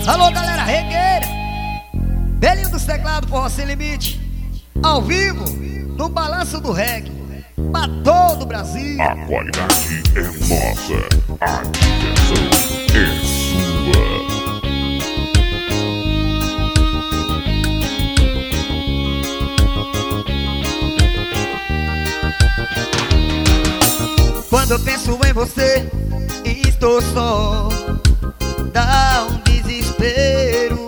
Alô, galera regueira, Belinho dos teclados, Forró Sem Limite, ao vivo, no Balanço do Reggae, pra todo o Brasil. A qualidade é nossa, a diversão é sua. Quando eu penso em você e estou só, dá um desespero.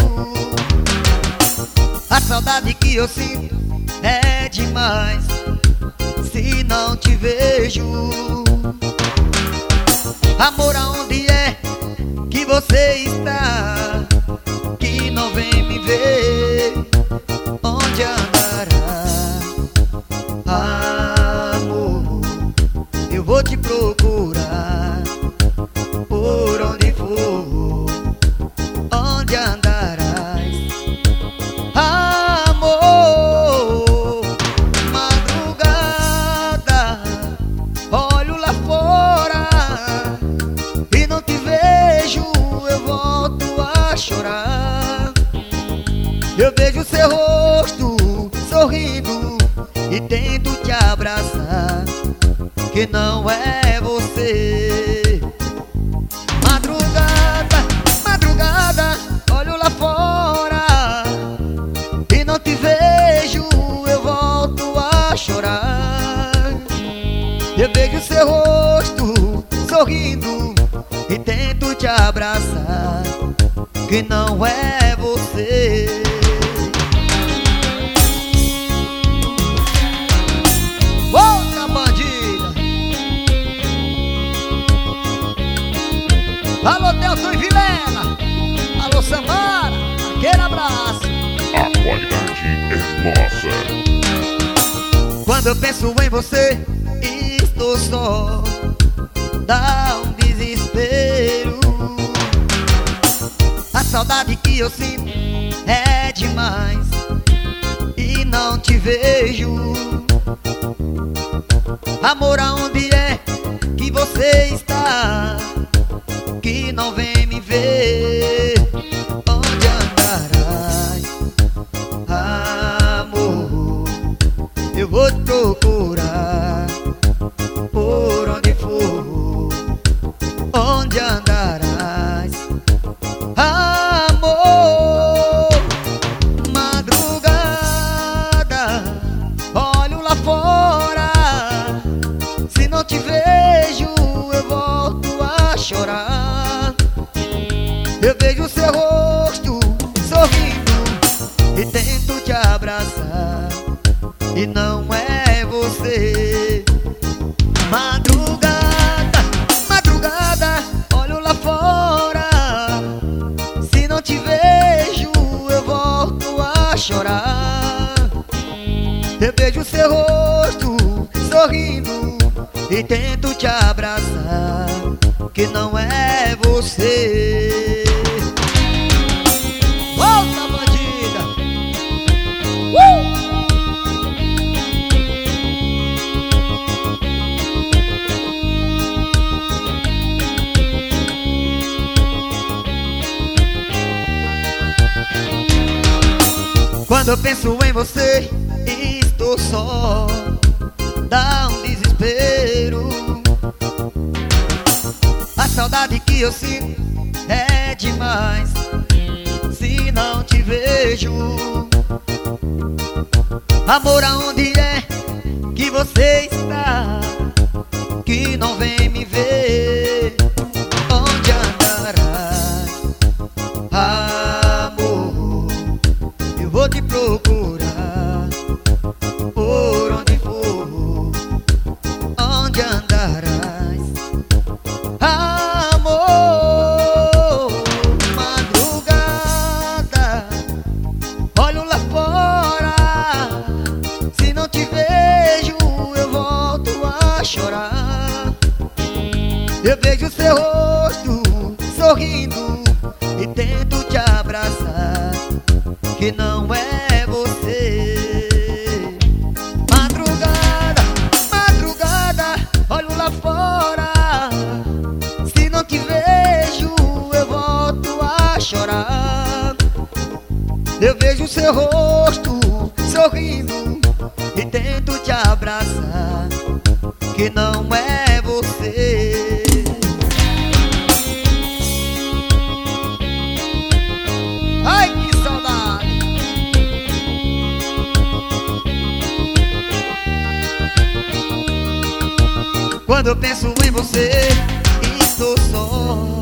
A saudade que eu sinto é demais se não te vejo. Amor, aonde é que você está, que não vem me ver? Onde andará, amor? Eu vou te procurar por onde for. Onde andarás, amor? Madrugada, olho lá fora e não te vejo, eu volto a chorar. Eu vejo seu rosto sorrindo e tento te abraçar, que não é você. Madrugada, madrugada, olho lá fora e não te vejo, eu volto a chorar. Eu vejo seu rosto sorrindo e tento te abraçar, que não é você. Outra bandida. Alô, Delton e Vilela. Alô, Samara. Aquele abraço. A qualidade é nossa. Quando eu penso em você e estou só, dá um desespero. A saudade que eu sinto é demais e não te vejo. Amor, aonde é que você está, que não vem me ver? Onde andarás, amor? Eu vou te procurar por onde for. Onde andarás, amor? Madrugada, olho lá fora, se não te vejo, eu volto a chorar. Eu vejo seu rosto sorrindo e tento te abraçar, e não é você. Madrugada, madrugada, olho lá fora, se não te vejo, eu volto a chorar. Eu vejo seu rosto sorrindo e tento te abraçar, que não é você. Volta, bandida! Quando eu penso em você e estou só, dá um desespero. A saudade que eu sinto é demais se não te vejo. Amor, aonde é que você está, que não vem me ver? Onde andarás, amor? Eu vou te procurar por onde for. Onde andarás, amor? Madrugada, olho lá fora, se não te vejo, eu volto a chorar. Eu vejo seu rosto sorrindo e tento te abraçar, que não é você. Madrugada, madrugada, olho lá fora, se não te vejo, eu volto a chorar. seu rosto sorrindo e tento te abraçar, que não é você. Ai, que saudade. Quando eu penso em você, estou só.